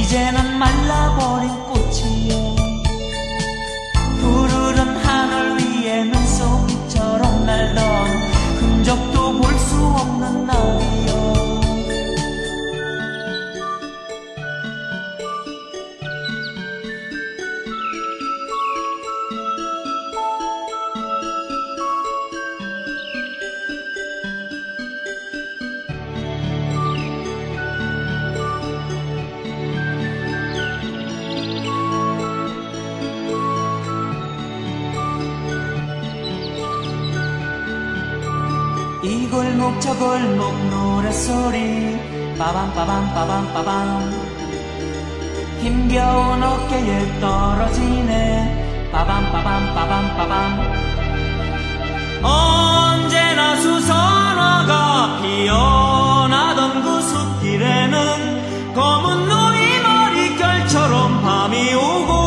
이제는 말라버린 꽃이요. 푸르른 하늘 위에 눈송이처럼 날던 흔적도 볼 수 없는 나비요. 이 골목 저 골목 노랫소리 빠밤빠밤빠밤빠밤 힘겨운 어깨에 떨어지네 빠밤빠밤빠밤빠밤 언제나 수선화가 피어나던 그 숲길에는 검은 누이 머릿결처럼 밤이 오고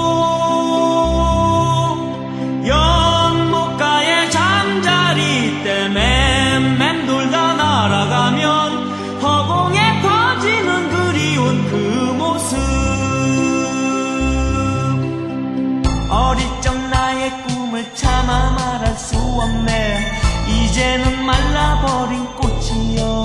연못가에 잠자리 때문에 맴돌다 날아가면 허공에 퍼지는 그리운 그 모습 어릴 적 나의 꿈을 차마 말할 수 없네. 이제는 말라버린 꽃이요.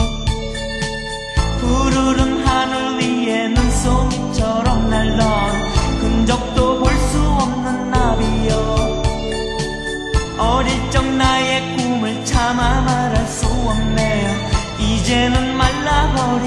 푸르른 하늘 위에 눈송이처럼 날던 흔적도 볼 수 없는 나비요. 어릴 적 나의 꿈을 차마 말할 수 없네. 이제는 말라버린